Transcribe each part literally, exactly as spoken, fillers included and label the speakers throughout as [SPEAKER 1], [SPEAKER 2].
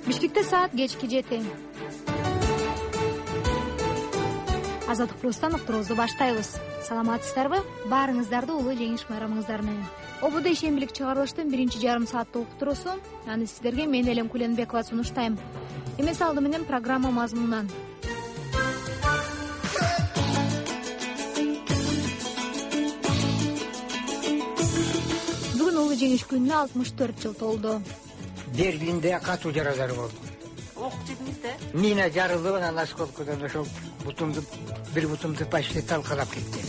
[SPEAKER 1] Бишкекте саат кечки жети. Азаттык плюстан уктуруубузду баштайбыз. Саламатсыздарбы? Баарыңыздарды улуу жеңиш майрамыңыздар менен. Ободо ишембилик чыгарылыштын биринчи жарым сааттык уктуруусу. Аны сиздерге мен Элем Куленбекова сунуштайм. Эмес алды менен программа мазмунунан. Бүгүн улуу жеңиш күнүнө алтымыш төрт жыл толду.
[SPEAKER 2] Берлинде катуу жаралар болду.
[SPEAKER 3] Окуп жедиңиз да?
[SPEAKER 2] Мина жарылды, анан осколкудан ошол бутумду, бир бутумду почти талкалап кетти.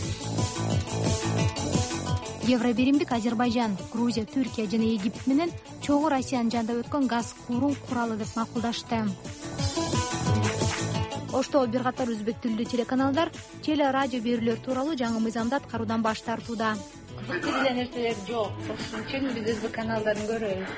[SPEAKER 1] Евробиримдик Азербайжан, Грузия, Түркия жана Египет менен чогуу Россиянын жанында өткөн газ куруу куралы деп макулдашты. Оштогу бир катар өзбек тилдүү телеканалдар теле радио берүүлөр тууралуу жаңы мыйзамды аткаруудан баш тартууда.
[SPEAKER 3] Кызыктуу деле нерселер жок. Ошон үчүн биз өзбек каналдарын көрөбүз.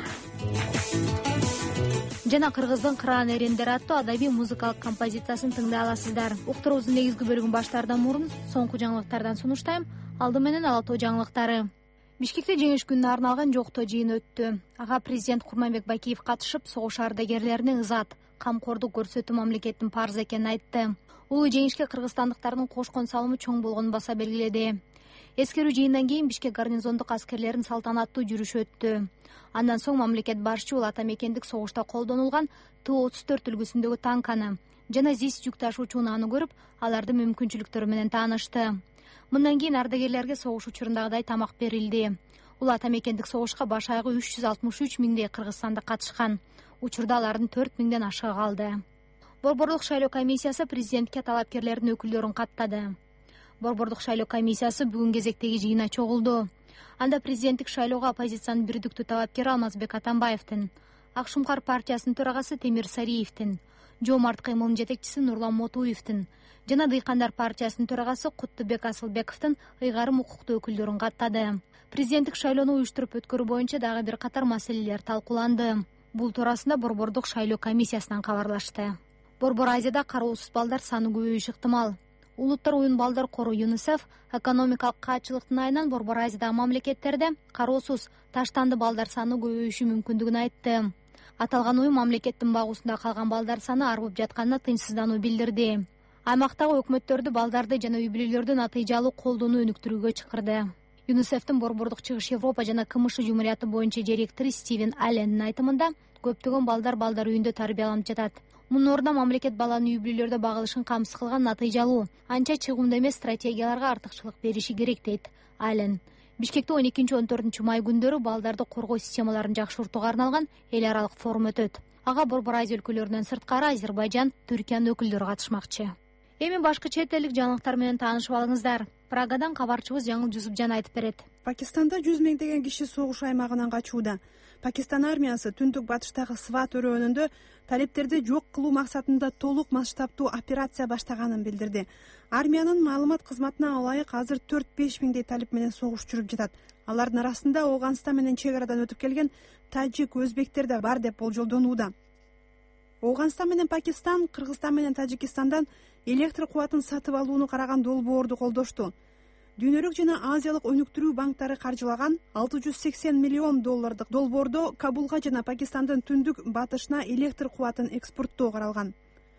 [SPEAKER 1] Жана кыргыздын Кыраан эрендери аттуу адабий музыкалык композициясын тыңдай аласыздар. Уктуруубуздун негизги бөлүгүн баштаардан мурун соңку жаңылыктардан сунуштайм. Алды менен ала тоо жаңылыктары. Бишкекте жеңиш күнүнө арналган жоктоо жыйын өттү. Ага президент Курманбек Бакиев катышып, согуш ардагерлерине ызат, камкордук көрсөтүү мамлекеттин парызы экенин айтты. Улуу жеңишке кыргызстандыктардын кошкон салымы чоң болгонун баса белгиледи. Эскерүү жыйындан кийин Бишкек гарнизондук аскерлеринин салтанаттуу жүрүшү өттү. Андан соң мамлекет башчы ул ата мекендик согушта колдонулган Т отуз төрт үлгүсүндөгү танканы жана ЗИС жүк ташуучу унааны көрүп, алардын мүмкүнчүлүктөрү менен таанышты. Мындан кийин ардагерлерге согуш учурундагыдай тамак берилди. Ул ата мекендик согушка баш аягы үч жүз алтымыш үч миңдей кыргызстандык катышкан. Учурда алардын төрт миңден ашыгы калды. Борборлук шайлоо комиссиясы президентке талапкерлердин өкүлдөрүн каттады. Борборлук шайлоо комиссиясы бүгүн кезектеги жыйына чогулду. Анда президенттик шайлоого оппозициянын бирдиктүү талапкери Алмазбек Атамбаевдин, Ак Шумкар партиясынын төрагасы Темир Сариевдин, Жоомарт кыймылынын жетекчиси Нурлан Мотуевдин жана Дыйкандар партиясынын төрагасы Куттубек Асылбековдун ыйгарым укуктуу өкүлдөрүн каттады. Президенттик шайлоону уюштуруп өткөрүү боюнча дагы бир катар маселелер талкууланды. Бул туурасында борбордук шайлоо комиссиясынан кабарлашты. Борбор Азияда кароосуз балдар саны көбөйүшү ыктымал. Улуттар уюн балдар коруу ЮНИСЕФ экономикалык каачылыктын айынан Борбор Азиядагы мамлекеттерде кароосуз таштанды балдар саны көбөйүшү мүмкүндүгүн айтты. Аталган уюм мамлекеттин багуусунда калган балдар саны арбып жатканына тынчсыздануу билдирди. Аймактагы өкмөттөрдү балдарды жана үй бүлөлөрдү натыйжалуу колдоону өнүктүрүүгө чакырды. ЮНИСЕФтин борбордук Чыгыш Европа жана КМШ жумурияты боюнча директору Стивен Аллендин айтымында көптөгөн балдар балдар үйүндө тарбияланып жатат. Мунун ордуна мамлекет баланын үй бүлөлөрдө багылышын камсыз кылган натыйжалуу, анча чыгымдуу эмес стратегияларга артыкчылык бериши керек дейт Ален. Бишкекте он экинчи он төртүнчү май күндөрү балдарды коргоо системаларын жакшыртууга арналган эл аралык форум өтөт. Ага Борбор Азия өлкөлөрүнөн сырткары Азербайжан, Түркиянын өкүлдөрү катышмакчы. Эми башкы чет элдик жаңылыктар менен таанышып алыңыздар. Прагадан кабарчыбыз Жаңыл Жусупжан айтып берет.
[SPEAKER 4] Пакистанда жүз миңдеген киши согуш аймагынан качууда. Пакистан армиясы түндүк батыштагы Сват өрөөнүндө талептерди жок кылуу максатында толук масштабтуу операция баштаганын билдирди. Армиянын маалымат кызматына ылайык азыр төрт беш миңдей талеп менен согуш жүрүп жатат. Алардын арасында Ооганстан менен чек арадан өтүп келген тажик, өзбектер да бар деп болжолдонууда. Ооганстан менен Пакистан, Кыргызстан менен Тажикистандан электр кубатын сатып алууну караган долбоорду колдошту. Дүйнөлүк жана Азиялык өнүктүрүү банктары каржылаган алты жүз сексен миллион доллардык долбоордо Кабулга жана Пакистандын түндүк батышына электр кубатын экспорттоо каралган.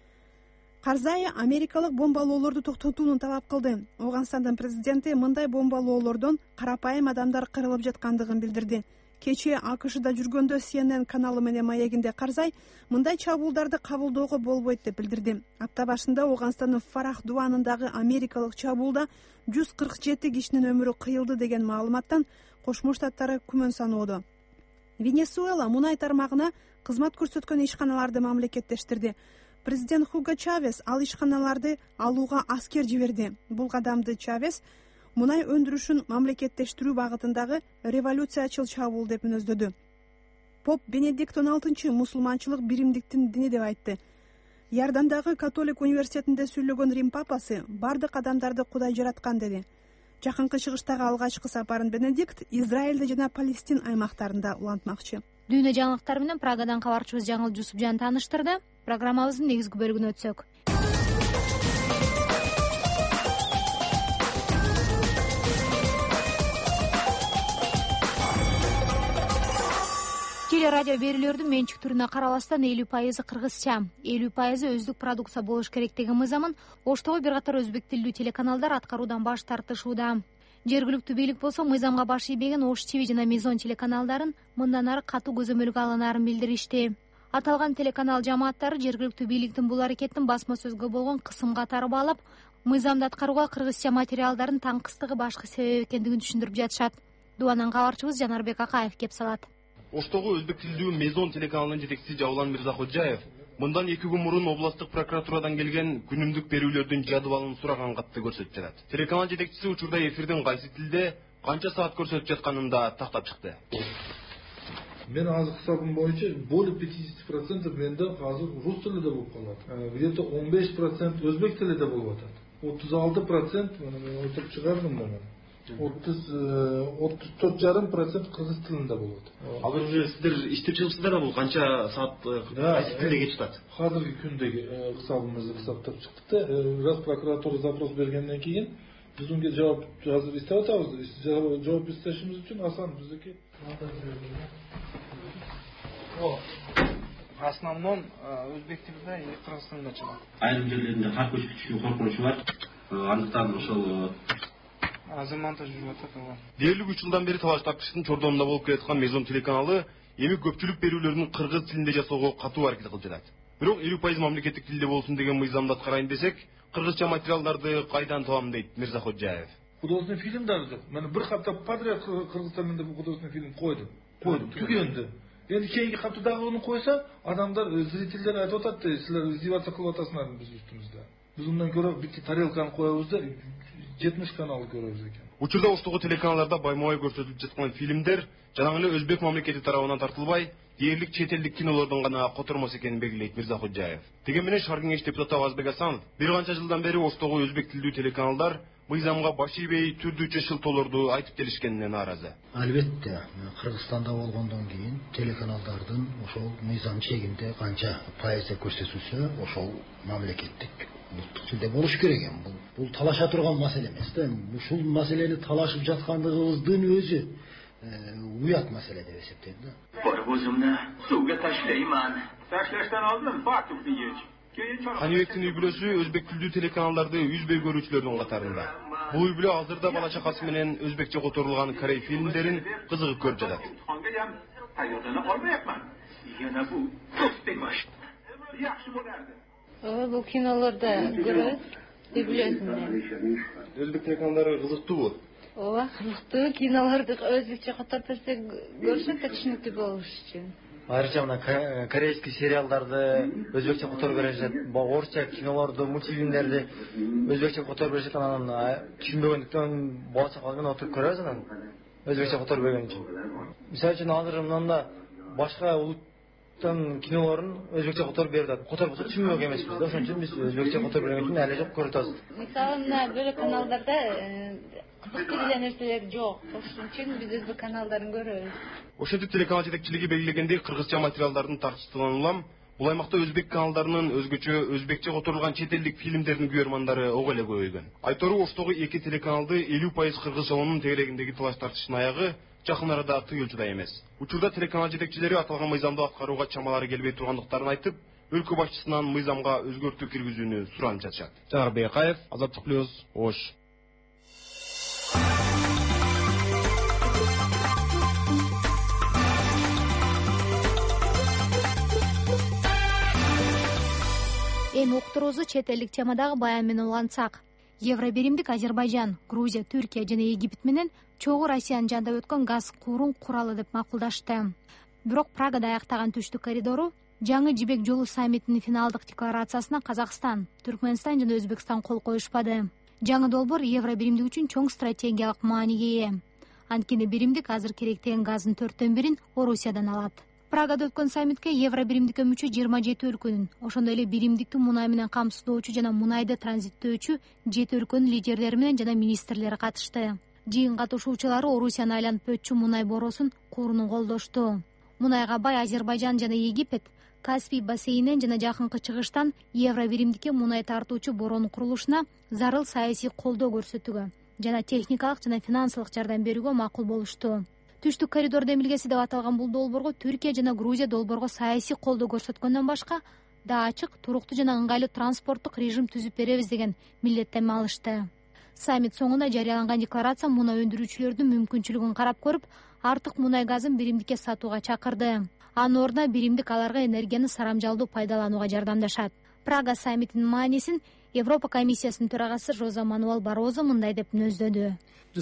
[SPEAKER 4] Карзай америкалык бомбалоолорду токтотууну талап кылды. Ооганстандын президенти мындай бомбалоолордон карапайым адамдар кырылып жаткандыгын билдирди. Кечээ АКШда жүргөндө Си Эн Эн каналы менен маегинде Карзай мындай чабуулдарды кабылдоого болбойт деп билдирди. Апта башында Ооганстандын Фарах дубанындагы америкалык чабуулда жүз кырк жети кишинин өмүрү кыйылды деген маалыматтан Кошмо Штаттары күмөн саноодо. Венесуэла мунай тармагына кызмат көрсөткөн ишканаларды мамлекеттештирди. Президент Хуго Чавес ал ишканаларды алууга аскер жиберди. Бул кадамды Чавес мунай өндүрүшүн мамлекеттештирүү багытындагы революциячыл чабуул деп мүнөздөдү. Поп Бенедикт он алтынчы мусулманчылык биримдиктин дини деп айтты. Иордандагы католик университетинде сүйлөгөн Рим папасы бардык адамдарды Кудай жараткан деди. Жакынкы чыгыштагы алгачкы сапарын Бенедикт Израилде жана Палестин аймактарында улантмакчы.
[SPEAKER 1] Дүйнө жаңылыктары менен Прагадан кабарчыбыз Жаңыл Жусупжан тааныштырды. Программабыздын негизги бөлүгүнө өтсөк. эле радио берүүлөрдүн менчик түрүнө карабастан элүү пайызы кыргызча, элүү пайызы өздүк продукция болуш керек деген мыйзамын Оштогу бир катар өзбек тилдүү телеканалдар аткаруудан баш тартышууда. Жергиликтүү бийлик болсо мыйзамга баш ийбеген Ош ТВ жана Мезон телеканалдарын мындан ары катуу көзөмөлгө алынаарын билдиришти. Аталган телеканал жамааттары жергиликтүү бийликтин бул аракетин басма сөзгө болгон кысым катары баалап, мыйзамды аткарууга кыргызча материалдардын таңкыстыгы башкы себеп экендигин түшүндүрүп жатышат. Дубандан кабарчыбыз Жанарбек Акаев кеп салат.
[SPEAKER 5] Оштогу өзбек тилдүү Мезон телеканалынын жетекчиси Жабылан Мирзаходжаев мындан эки күн мурун областтык прокуратурадан келген күнүмдүк берүүлөрдүн жадыбалын сураган катты көрсөтүп жатат. Телеканал жетекчиси учурда эфирдин кайсы тилде канча саат көрсөтүп жатканын да тактап чыкты.
[SPEAKER 6] Мен азыр хисабым боюнча более пятьдесят процентов менде азыр рус тилинде болуп калат. Где-то он беш процент өзбек тилинде болуп атат. отуз алты процент мен өтүп чыгардым мына. отуз отуз төрт жарым процент кыргыз тилинде болот.
[SPEAKER 5] Азыр уже сиздер иштеп чыгыпсыздар да бул канча саат кайсы тилде кетип жатат?
[SPEAKER 6] Азыркы күндөгү хисабыбызды хисаптап чыктык да, раз прокуратура запрос бергенден кийин биз унга жооп азыр издеп атабыз. Жооп издешибиз үчүн асан биздики.
[SPEAKER 7] В основном өзбек тилинде и кыргыз тилинде чыгат.
[SPEAKER 8] Айрым жерлеринде кар көчүп кетишүүнүн коркунучу бар. Андыктан ошол
[SPEAKER 7] азыр монтаж жүрүп атат ага.
[SPEAKER 5] Дээрлик үч жылдан бери талаш тартыштын чордонунда болуп келаткан Мезон телеканалы эми көпчүлүк берүүлөрүн кыргыз тилинде жасоого катуу аракет кылып жатат. Бирок элүү пайыз мамлекеттик тилде болсун деген мыйзамды аткарайын десек, кыргызча материалдарды кайдан табам дейт Мирзаходжаев.
[SPEAKER 6] Художественный фильмдер жок. Мен бир капта подряд кыргыз тилинде художественный фильм койдум. Койдум. Түгөндү. Эми кийинки каптадагы уну койсо, адамдар, зрительдер айтып атат, силер издеваться кылып атасыңар биз үстүбүздө. Биз ундан көрө битти тарелканы коебуз да жетимиш канал көрөбүз экен.
[SPEAKER 5] Учурда Оштогу телеканалдарда байма-бай көрсөтүлүп жаткан фильмдер жанагы эле өзбек мамлекети тарабынан тартылбай, дээрлик чет элдик кинолордон гана котормос экенин белгилейт Мирзаходжаев. Деген менен шаар кеңеш депутаты Азбек Асанов бир канча жылдан бери Оштогу өзбек тилдүү телеканалдар мыйзамга баш ийбей түрдүүчө шылтоолорду айтып келишкенине нааразы.
[SPEAKER 9] Албетте, Кыргызстанда болгондон кийин телеканалдардын ошол мыйзам чегинде канча пайызда көрсөтүлсө, ошол мамлекеттик улуттук тилде болуш керек экен. Бул бул талаша турган маселе эмес да. Ушул маселени талашып жаткандыгыбыздын өзү уят маселе деп эсептейм да.
[SPEAKER 10] Борбузумду сууга ташлайман. Ташлаштан алдын фактты еш.
[SPEAKER 5] Канибектин үй бүлөсү өзбек тилдүү телеканалдарды үзбөй көрүүчүлөрдүн катарында. Бул үй бүлө азырда бала чакасы менен өзбекче которулган корей фильмдерин кызыгып көрүп жатат.
[SPEAKER 3] Ооба, бул кинолордо көрөбүз, үй бүлөсүндө.
[SPEAKER 5] Өзбек телеканалдары кызыктуубу?
[SPEAKER 3] Ооба, кызыктуу. Кинолорду өзбекче которуп берсе көрүшөт да түшүнүктүү болуш үчүн.
[SPEAKER 11] Айрыкча мына корейский сериалдарды өзбекче которуп беришет, орусча кинолорду, мультфильмдерди өзбекче которуп беришет, анан түшүнбөгөндүктөн бала чакалар менен отуруп көрөбүз анан өзбекче которуп берген үчүн. Мисалы үчүн азыр мында башка улуттун кинолорун өзбекче которуп берип атат. Которуп болсо түшүнбөк эмеспиз да, ошон үчүн биз өзбекче которуп берген үчүн эле жок көрүп атабыз.
[SPEAKER 3] Мисалы мына бөлөк каналдарда кызыктуу эле нерселер жок. Ошон үчүн биз өзбек каналдарын көрөбүз.
[SPEAKER 5] Ошентип телеканал жетекчилиги белгилегендей кыргызча материалдардын тартыштыгынан улам бул аймакта өзбек каналдарынын өзгөчө өзбекче которулган чет элдик фильмдердин көрөрмандары ого эле көбөйгөн. Айтору Оштогу эки телеканалды элүү пайыз кыргызчалоонун тегерегиндеги талаш тартыштын аягы жакын арада тыюлчу да эмес. Учурда телеканал жетекчилери аталган мыйзамды аткарууга чамалары келбей тургандыктарын айтып, өлкө башчысынан мыйзамга өзгөртүү киргизүүнү суранып жатышат. Жанарбек Акаев, Азаттык плюс, Ош.
[SPEAKER 1] Эми уктуруубузду чет элдик темадагы баян менен улантсак. Евробиримдик Азербайжан, Грузия, Түркия жана Египет менен чогуу Россиянын жанында өткөн газ куурун куралы деп макулдашты. Бирок Прагада аяктаган түштүк коридору жаңы жибек жолу саммитинин финалдык декларациясына Казакстан, Түркмөнстан жана Өзбекстан кол коюшпады. Жаңы долбоор Евробиримдик үчүн чоң стратегиялык мааниге ээ. Анткени биримдик азыр керектеген газдын төрттөн бирин Орусиядан алат. Прагада өткөн саммитке Евробиримдикке мүчө жыйырма жети өлкөнүн, ошондой эле биримдикти мунай менен камсыздоочу жана мунайды транзиттөөчү жети өлкөнүн лидерлери менен жана министрлери катышты. Жыйын катышуучулары Орусияны айланып өтчү мунай боросун куурунун колдошту. Мунайга бай Азербайжан жана Египет Каспий бассейнинен жана жакынкы чыгыштан Евробиримдикке мунай тартуучу боронун курулушуна зарыл саясий колдоо көрсөтүүгө жана техникалык жана финансылык жардам берүүгө макул болушту. Түштүк коридор демилгеси деп аталган бул долбоорго Түркия жана Грузия долбоорго саясий колдоо көрсөткөндөн башка да ачык, туруктуу жана ыңгайлуу транспорттук режим түзүп беребиз деген милдеттенме алышты. Саммит соңунда жарыяланган декларация мунай өндүрүүчүлөрдүн мүмкүнчүлүгүн карап көрүп, артык мунай газын биримдикке сатууга чакырды. Анын ордуна биримдик аларга энергияны сарамжалдуу пайдаланууга жардамдашат. Прага саммитинин маанисин Европа комиссиясынын төрагасы Жозе Мануэл Барозо мындай деп мүнөздөдү.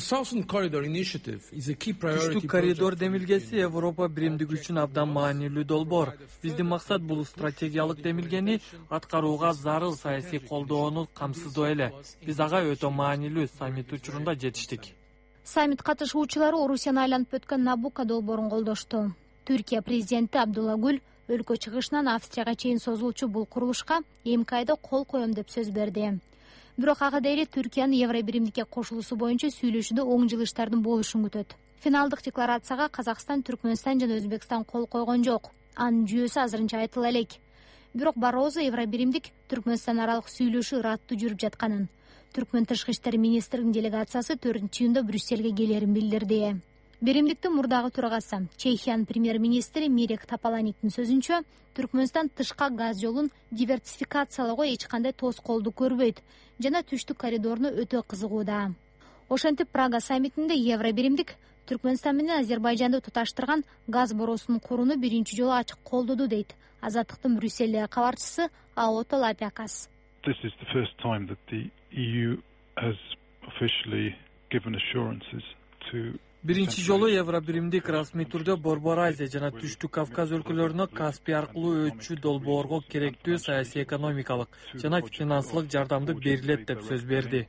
[SPEAKER 12] Түштүк коридор демилгеси Европа биримдиги үчүн абдан маанилүү долбоор. Биздин максат бул стратегиялык демилгени аткарууга зарыл саясий колдоону камсыздоо эле. Биз ага өтө маанилүү саммит учурунда жетиштик.
[SPEAKER 1] Саммит катышуучулары Орусияны айланып өткөн Набука долбоорун колдошту. Түркия президенти Абдулла Гүл өлкө чыгышынан Австрияга чейин созулчу бул курулушка эмки айда кол коем деп сөз берди. Бирок ага дейре Түркиянын евро биримдикке кошулуусу боюнча сүйлөшүүдө оң жылыштардын болушун күтөт. Финалдык декларацияга Казакстан, Түркмөнстан жана Өзбекстан кол койгон жок. Анын жүйөсү азырынча айтыла элек. Бирок Барозо евро биримдик Түркмөнстан аралык сүйлөшүү ыраттуу жүрүп жатканын, Түркмөн тышкы иштер министринин делегациясы төртүнчү июнда Брюссельге келерин билдирди. Биримдиктин мурдагы төрагасы Чехиянын премьер-министри Мирек Тополаниктин сөзүнчө, Түркмөнстан тышка газ жолун диверсификациялоого эч кандай тоскоолдук көрбөйт жана түштүк коридоруна өтө кызыгууда. Ошентип Прага саммитинде евро биримдик Түркмөнстан менен Азербайжанды туташтырган газ боросунун курууну биринчи жолу ачык колдоду дейт Азаттыктын Брюссельдеги кабарчысы Аото Лапиакас.
[SPEAKER 13] This is the first time that the E U has officially given assurances to
[SPEAKER 12] Биринчи жолу евро биримдик расмий түрдө Борбор Азия жана Түштүк Кавказ өлкөлөрүнө Каспий аркылуу өтчү долбоорго керектүү саясий экономикалык жана финансылык жардамды берилет деп сөз берди.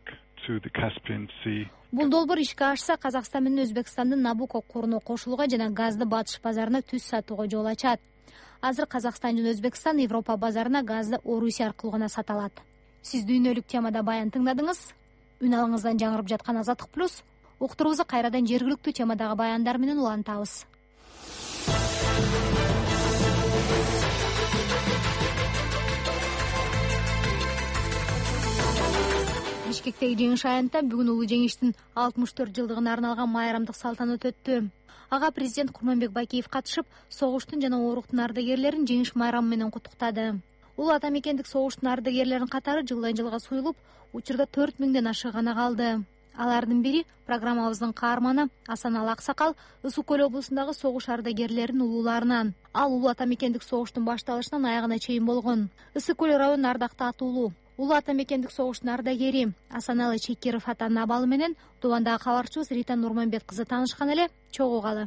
[SPEAKER 1] Бул долбоор ишке ашса, Казакстан менен Өзбекстандын Набуко куруна кошулууга жана газды батыш базарына түз сатууга жол ачат. Азыр Казакстан жана Өзбекстан Европа базарына газды Орусия аркылуу гана сата алат. Сиз дүйнөлүк темада баян тыңдадыңыз. Үн алыңыздан жаңырып жаткан Азаттык плюс. Уктурубузду кайрадан жергиликтүү темадагы баяндар менен улантабыз. Бишкектеги жеңиш аянтта бүгүн улуу жеңиштин алтымыш төрт жылдыгына арналган майрамдык салтанат өттү. Ага президент Курманбек Бакиев катышып, согуштун жана ооруктун ардагерлерин жеңиш майрамы менен куттуктады. Улуу ата мекендик согуштун ардагерлеринин катары жылдан жылга суюлуп, учурда төрт миңден ашык гана калды. Алардын бири программабыздын каарманы Асаналы Аксакал Ысык көл облусундагы согуш ардагерлеринин улууларынан. Ал улуу ата мекендик согуштун башталышынан аягына чейин болгон. Ысык көл районунун ардактуу атуулуу улуу ата мекендик согуштун ардагери Асаналы Чекиров атанын абалы менен Дубандагы кабарчыбыз Рита Нурманбет кызы таанышкан эле, чогуугалы.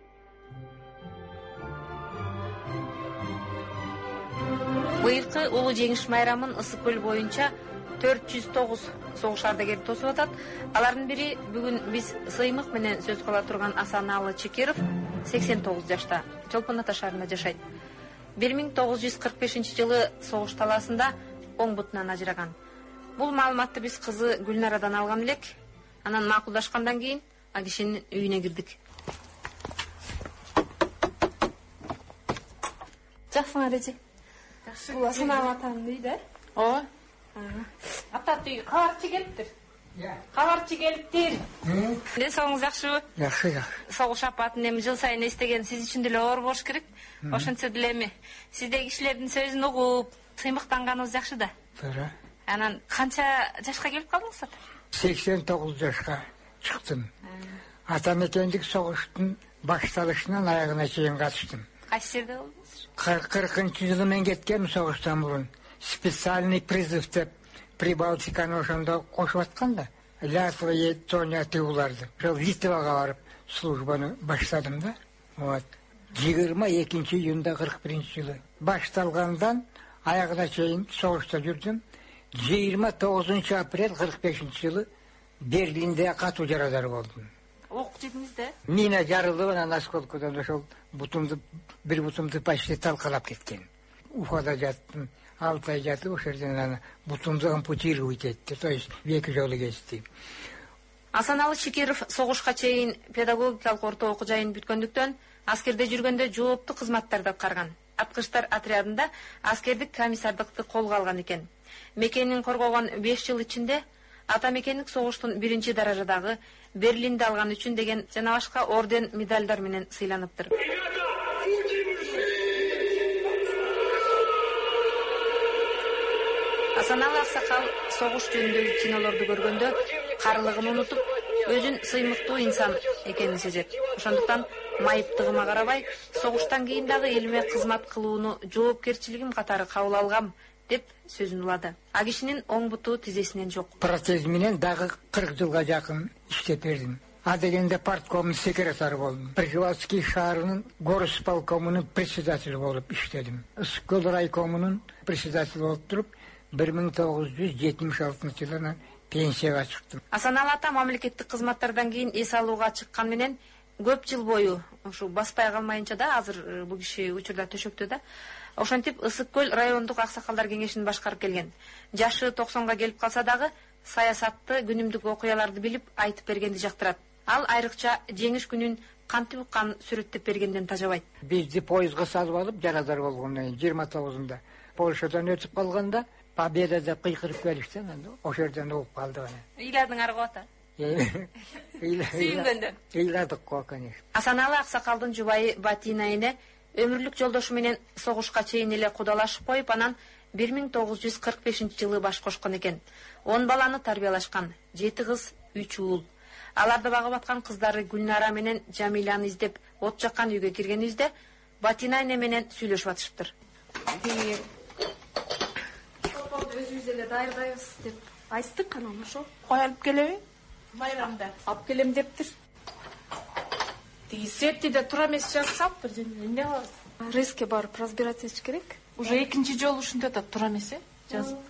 [SPEAKER 14] Быйылкы улуу жеңиш майрамын Ысык көл боюнча төрт жүз тогуз согуш ардагери тосуп атат. Алардын бири бүгүн биз сыймык менен сөз кыла турган Асаналы Чекиров сексен тогуз жашта, Чолпон Ата шаарында жашайт. бир миң тогуз жүз кырк бешинчи жылы согуш талаасында оң бутунан ажыраган. Бул маалыматты биз кызы Гүлнарадан алган элек. Анан макулдашкандан кийин а кишинин үйүнө кирдик.
[SPEAKER 15] Жакшыңар эже. Бул Асаналы атанын үйү да?
[SPEAKER 14] Ооба. Атат үй кабарчы келиптир. Кабарчы келиптир. Эмне соңуңуз жакшыбы?
[SPEAKER 2] Жакшы, жакшы.
[SPEAKER 14] Согуш апатын эми жыл сайын эстеген сиз үчүн деле оор болуш керек. Ошентсе деле эми сиздеги кишилердин сөзүн угуп, сыймыктанганыбыз жакшы да.
[SPEAKER 2] Туура.
[SPEAKER 14] Анан канча жашка келип калдыңыз ата?
[SPEAKER 2] сексен тогуз жашка чыктым. Ата мекендик согуштун башталышынан аягына чейин катыштым.
[SPEAKER 14] Кайсы жерде болдуңуз?
[SPEAKER 2] кыркынчы жылы мен кеткем согуштан мурун. Специальный призыв деп Прибалтиканы ошондо кошуп аткан да. Латвия и Эстония тууларды. Ошол Литвага барып службаны баштадым да. Вот. жыйырма экинчи июнда кырк биринчи жылы башталгандан аягына чейин согушта жүрдүм. жыйырма тогузунчу апрель кырк бешинчи жылы Берлинде катуу жарадар болдум.
[SPEAKER 14] Окуп жедиңиз да?
[SPEAKER 2] Мина жарылып анан осколкудан ошол бутумду бир бутумду почти талкалап кеткен. Уфада жаттым. алты ай жатып ошол жерден аны бутумду ампутировать этти, то есть эки жолу кести.
[SPEAKER 14] Асаналы Чекиров согушка чейин педагогикалык орто окуу жайын бүткөндүктөн аскерде жүргөндө жооптуу кызматтарды аткарган. Аткычтар отрядында аскердик комиссардыкты колго алган экен. Мекенин коргогон беш жыл ичинде ата мекендик согуштун биринчи даражадагы Берлинде алган үчүн деген жана башка орден медальдар менен сыйланыптыр. Асаналы Аксакал согуш жөнүндөгү кинолорду көргөндө карлыгын унутуп, өзүн сыймыктуу инсан экенин сезет. Ошондуктан майыптыгыма карабай, согуштан кийин дагы элиме кызмат кылууну жоопкерчилигим катары кабыл алгам деп сөзүн улады. А кишинин оң буту тизесинен жок.
[SPEAKER 2] Протез менен дагы кырк жылга жакын иштеп бердим. А дегенде парткомдун секретары болдум. Приколовский шаарынын горосполкомунун председатели болуп иштедим. Ысык-Көл райкомунун председатели болуп туруп, бир миң тогуз жүз жетимиш алтынчы жылы пенсияга чыктым.
[SPEAKER 14] Асаналы ата мамлекеттик кызматтардан кийин эс алууга чыккан менен көп жыл бою ушу баспай калмайынча да азыр бул киши учурда төшөктө да ошентип Ысык-Көл райондук аксакалдар кеңешин башкарып келген. Жашы токсонго келип калса дагы саясатты, күнүмдүк окуяларды билип айтып бергенди жактырат. Ал айрыкча жеңиш күнүн кантип уккан сүрөттөп бергенден тажабайт.
[SPEAKER 2] Бизди поездга салып алып жаназар болгондон кийин жыйырма тогузунда Польшадан өтүп калганда Победа деп кыйкырып келишти, ошол жерден угуп калдык анан.
[SPEAKER 14] Ыйладың аргы ата. Сүйүнгөндөн.
[SPEAKER 2] Ыйладык го, конечно.
[SPEAKER 14] Асаналы Аксакалдын жубайы Батина эне өмүрлүк жолдошу менен согушка чейин эле кудалашып коюп, анан бир миң тогуз жүз кырк бешинчи жылы баш кошкон экен. он баланы тарбиялашкан, жети кыз, үч уул. Аларды багып аткан кыздары Гүлнара менен Жамиланы издеп от жаккан үйгө киргенибизде Батина эне менен сүйлөшүп атышыптыр.
[SPEAKER 15] Өзүбүз эле даярдайбыз деп айтык, анан ошо кой алып келеби? Майрамда алып келем дептир. Тиги септиде тура эмес жазсап, бир эмне кылабыз? Риске барып разбираться этиш керек. Уже экинчи жолу ушинтип атат, тура эмес э? Жазып.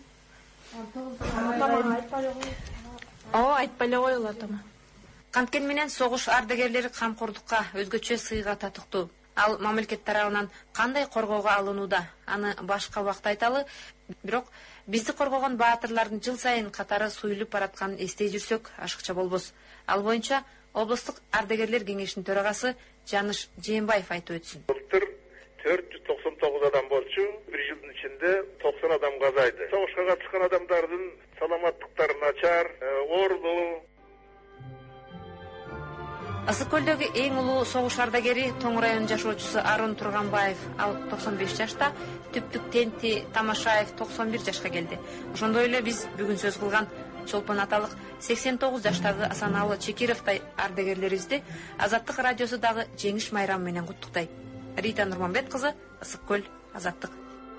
[SPEAKER 15] Ооба, айтпай эле коелу атама.
[SPEAKER 14] Канткени менен согуш ардагерлери камкордукка, өзгөчө сыйга татыктуу. Ал мамлекет тарабынан кандай коргоого алынууда, аны башка убакта айталы. Бирок бизди коргогон баатырлардын жыл сайын катары суюлуп баратканын эстей жүрсөк, ашыкча болбос. Ал боюнча облустук ардагерлер кеңешинин төрагасы Жаныш Жээнбаев айтып өтсүн.
[SPEAKER 16] Былтыр төрт жүз токсон тогуз адам болчу, бир жылдын ичинде токсон адам казайды. Согушка катышкан адамдардын саламаттыктары начар, оорулуу.
[SPEAKER 14] Ысык-Көлдөгү эң улуу согуш ардагери Тоң район жашоочусу Арун Турганбаев, ал токсон беш жашта, Түптүк Тенти Тамашаев токсон бир жашка келди. Ошондой эле биз бүгүн сөз кылган Чолпон аталык сексен тогуз жаштагы Асаналы Чекировтай ардагерлерибизди Азаттык радиосу дагы жеңиш майрамы менен куттуктайт. Рита Нурманбет кызы, Ысык-Көл, Азаттык.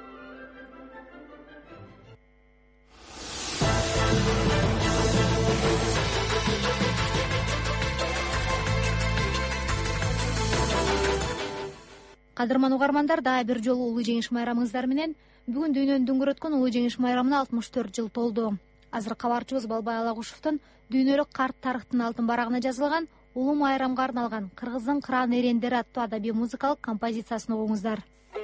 [SPEAKER 1] Кадырман угармандар, дагы бир жолу улуу жеңиш майрамыңыздар менен. Бүгүн дүйнөнү дүңгүрөткөн улуу жеңиш майрамына алтымыш төрт жыл толду. Азыр кабарчыбыз Балбай Алагушевдун дүйнөлүк карт тарыхтын алтын барагына жазылган улуу майрамга арналган Кыргыздын кыраан эрендери аттуу адабий музыкалык композициясын угуңуздар.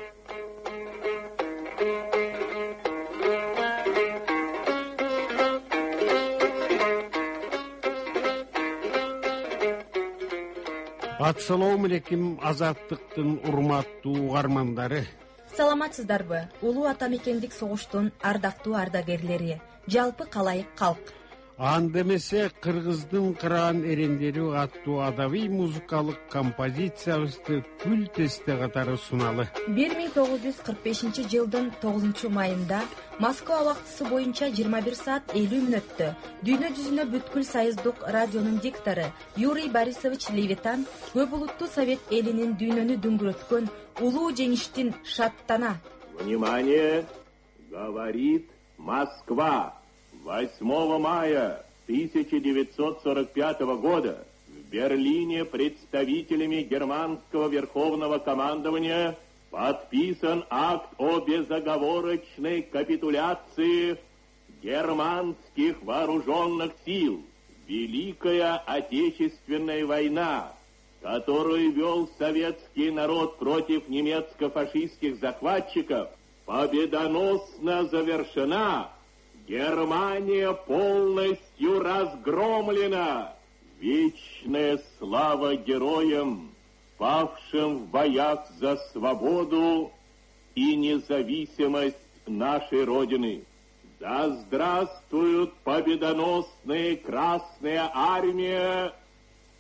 [SPEAKER 17] Ассалому алейкум, Азаттыктын урматтуу угармандары.
[SPEAKER 18] Саламатсыздарбы? Улуу ата мекендик согуштун ардактуу ардагерлери, жалпы калайык калк.
[SPEAKER 17] Андемесе Кыргыздын кыраан эрендери аттуу адабий музыкалык композициябызды күл тесте катары суналы.
[SPEAKER 18] бир миң тогуз жүз кырк бешинчи жылдын тогузунчу майында Москва убактысы боюнча жыйырма бир саат элүү мүнөттө дүйнө жүзүнө бүткүл союздук радионун диктору Юрий Борисович Левитан көп улуттуу совет элинин дүйнөнү дүңгүрөткөн улуу жеңиштин шаттана.
[SPEAKER 19] Внимание! Говорит Москва. восьмого мая тысяча девятьсот сорок пятого года в Берлине представителями германского верховного командования подписан акт о безоговорочной капитуляции германских вооруженных сил. Великая Отечественная война, которую вел советский народ против немецко-фашистских захватчиков, победоносно завершена. Германия полностью разгромлена. Вечная слава героям, павшим в боях за свободу и независимость нашей Родины. Да здравствует победоносная Красная Армия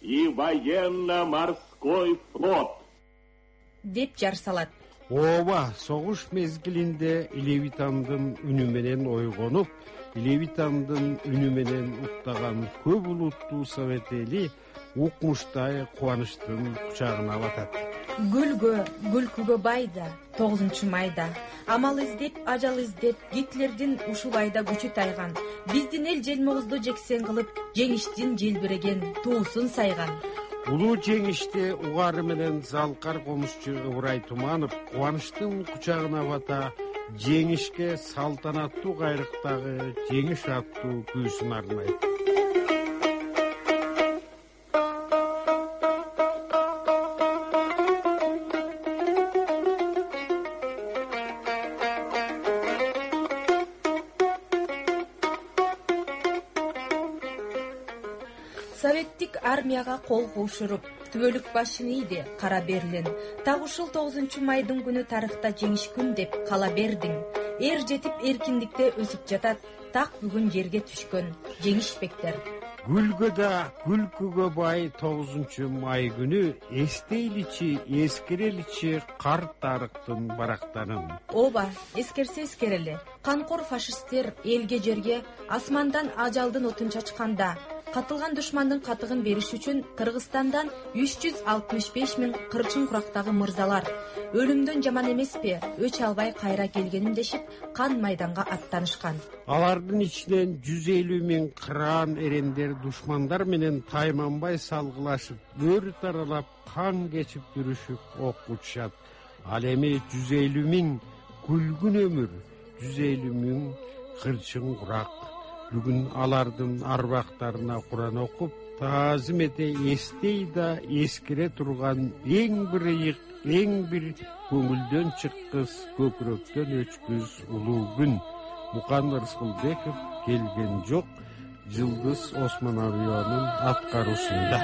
[SPEAKER 19] и военно-морской флот.
[SPEAKER 18] деп жар салат.
[SPEAKER 17] Ооба, согуш мезгилинде Левитандын үнү менен ойгонуп, Левитандын үнү менен уктаган көп улуттуу совет эли укмуштай кубанычтын кучагына батат.
[SPEAKER 18] Гүлгө, күлкүгө байда, тогузунчу майда амал издеп, ажал издеп, Гитлердин ушул айда күчү тайган, биздин эл желмогузду жексен кылып, жеңиштин желбиреген туусун сайган.
[SPEAKER 17] Улуу жеңиште угары менен залкар комузчу Ыбырай Туманов кубанычтын кучагына бата, жеңишке салтанаттуу кайрыктагы жеңиш аттуу күүсүн арнайт.
[SPEAKER 18] Советтик армияга кол куушуруп, түбөлүк башын ийди Кара Берлин. Так ушул тогузунчу майдын күнү тарыхта жеңиш күн деп кала бердиң. Эр жетип эркиндикте өсүп жатат, так бүгүн жерге түшкөн жеңишпектер.
[SPEAKER 17] Гүлгө да күлкүгө бай тогузунчу май күнү эстейличи, эскереличи карт тарыктын барактарын.
[SPEAKER 18] Ооба, эскерсе эскерели. Канкор фашисттер элге жерге асмандан ажалдын отун чачканда, катылган душмандын катыгын бериш үчүн Кыргызстандан үч жүз алтымыш беш миң кырчын курактагы мырзалар өлүмдөн жаман эмеспи, өч албай кайра келгенин дешип, кан майданга аттанышкан.
[SPEAKER 17] Алардын ичинен жүз элүү миң кыран эрендер душмандар менен тайманбай салгылашып, өр таралап, кан кечип жүрүшүп ок учушат. Ал эми жүз элүү миң күлгүн өмүр, жүз элүү миң кырчын курак. Бүгүн алардын арбактарына Куран окуп, таазим эте эстей да эскере турган эң бир ыйык, эң бир көңүлдөн чыккыс, көкүрөктөн өчкүс улуу күн. Мукан Рыскылбеков келген жок, Жылдыз Осмоновиянын аткаруусунда.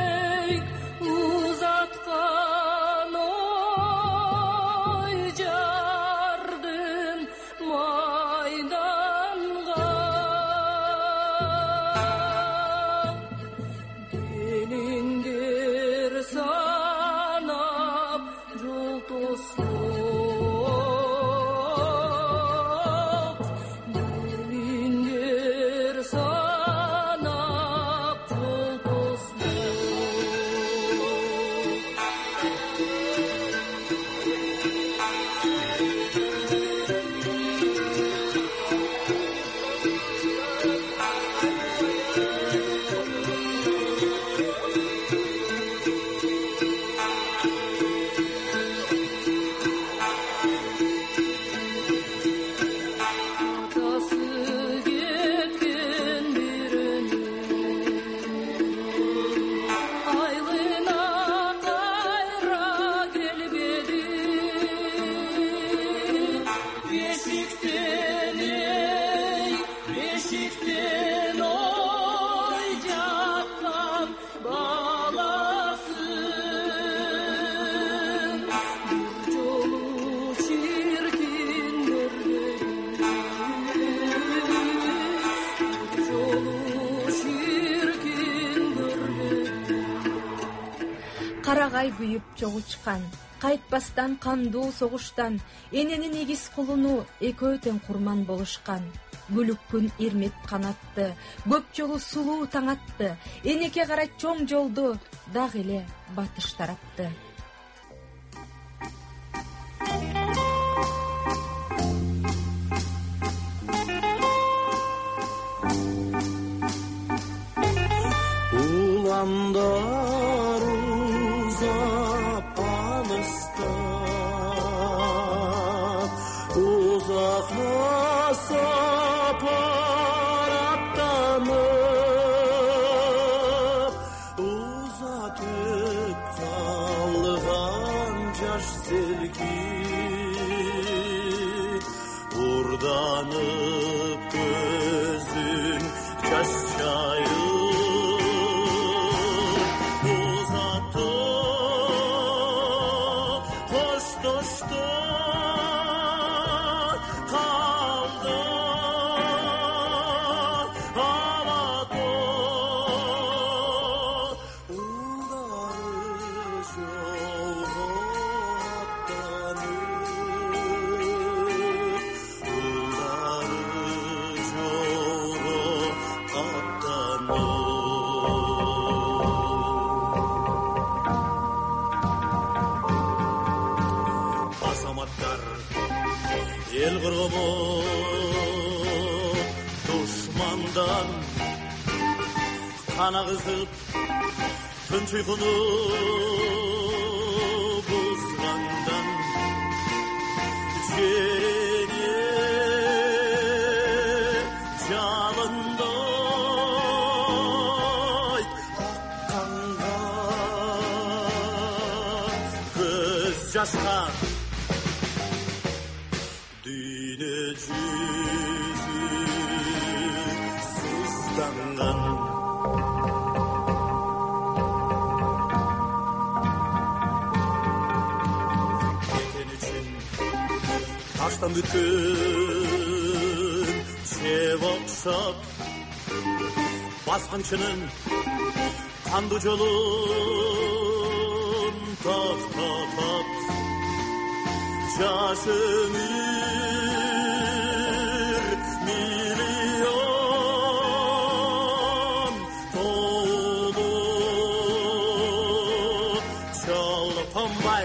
[SPEAKER 18] Карагай күйүп чогучкан, кайтпастан кандуу согуштан, эненин эгиз кулуну экөө тең курман болушкан. Күлүк күн ирмеп канатты, көп жолу сулуу таң атты, энеке кара чоң жолду дагы эле батыш тарапты.
[SPEAKER 20] Ulanlar uzap alışta, uzaklaşa sapar atlanıp, uzatıp kalır El kırgımı düşmandan kana kızıp tınç uykunu buzgandan Jene jalınday akkanga göz yaşka düne yüzü sızlangan Taştan bütün çev okşap Basqınçının kandı jolun toxtatap Jaş ömür milyon dolu çalpanbay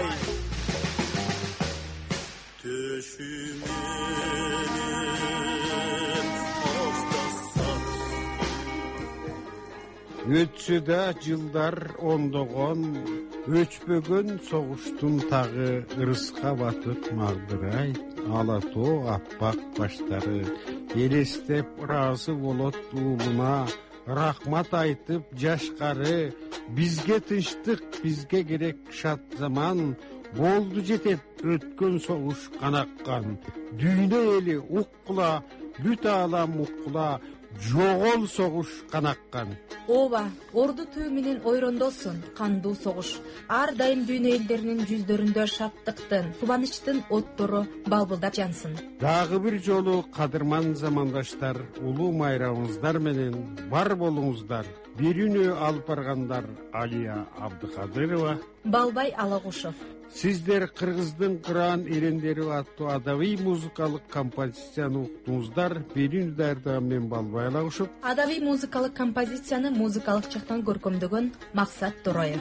[SPEAKER 17] Ötse de жылдар ондогон, өчпөгөн согуштун тагы ырыска батып магдырай, алато аппак баштары, элестеп ыраазы болот уулуна, рахмат айтып жашкары, бизге тынчтык, бизге керек шат заман, болду жетет өткөн согуш канаккан, дүйнө эли уккула, бүт аалам уккула, жогол согуш канаккан.
[SPEAKER 18] Ооба, орду түү менен ойрондосун кандуу согуш. Ар дайым дүйнө элдеринин жүздөрүндө шаттыктын, кубанычтын оттору балбылдап жансын.
[SPEAKER 17] Дагы бир жолу кадырман замандаштар, улуу майрамыңыздар менен бар болуңуздар. Бирүүнү алып баргандар Алия Абдыкадырова,
[SPEAKER 18] Балбай Алагушев.
[SPEAKER 17] Сиздер Кыргыздын кыран эрендери аттуу адабий музыкалык композицияны уктуңуздар. Бирүүнү даярдаган мен Балбай Алагушев.
[SPEAKER 18] Адабий музыкалык композицияны музыкалык жактан көркөмдөгөн Максат Тороев.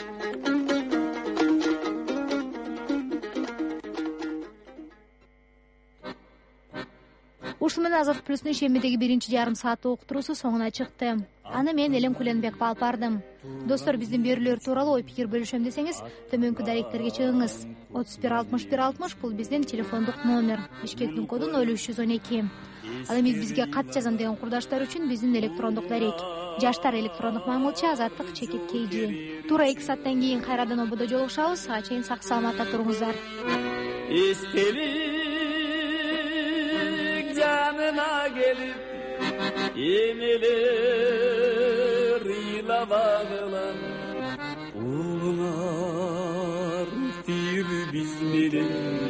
[SPEAKER 1] Ушул менен Азат Плюстун ишемидеги биринчи жарым сааттык уктуруусу соңуна чыкты. Аны мен Элем Куленбеков алып бардым. Достор, биздин берүүлөр тууралуу ой пикир бөлүшөм десеңиз, төмөнкү даректерге чыгыңыз. отуз бир алтымыш бир алтымыш бул биздин телефондук номер. Бишкектин коду ноль үч жүз он эки. Ал эми бизге кат жазам деген курдаштар үчүн биздин электрондук дарек. Жаштар электрондук маңылча азаттык чекит кейжи. Туура эки сааттан кийин кайрадан ободо жолугушабыз. Ага чейин сак саламатта туруңуздар.
[SPEAKER 20] Estelik canına gelip yeniler ila bağlan Uğular bir bizmenin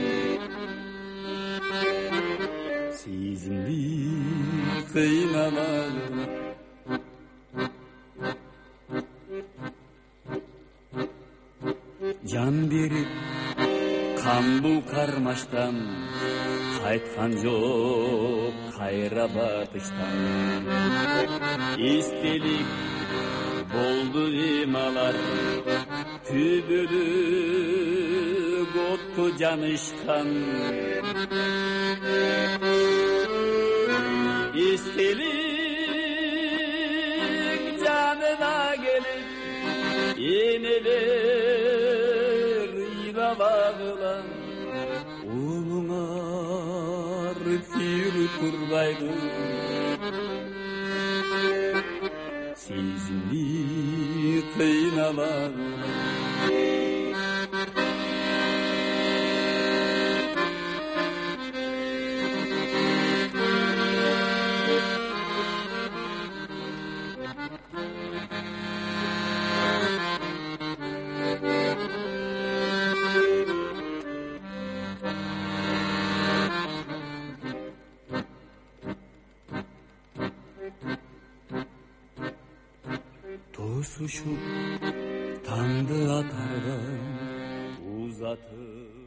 [SPEAKER 20] Sizinlik kıynalarla Can berip kan bu karmaştan Qaytkan жоқ кайра батыштан Истелик болду ималар Түбөлүк отту жанышкан Истелик жанына келип Энелер ыйламагылан Улуңар тири турбайды Сезімі қиналады Тосушуп таңды атардан узатып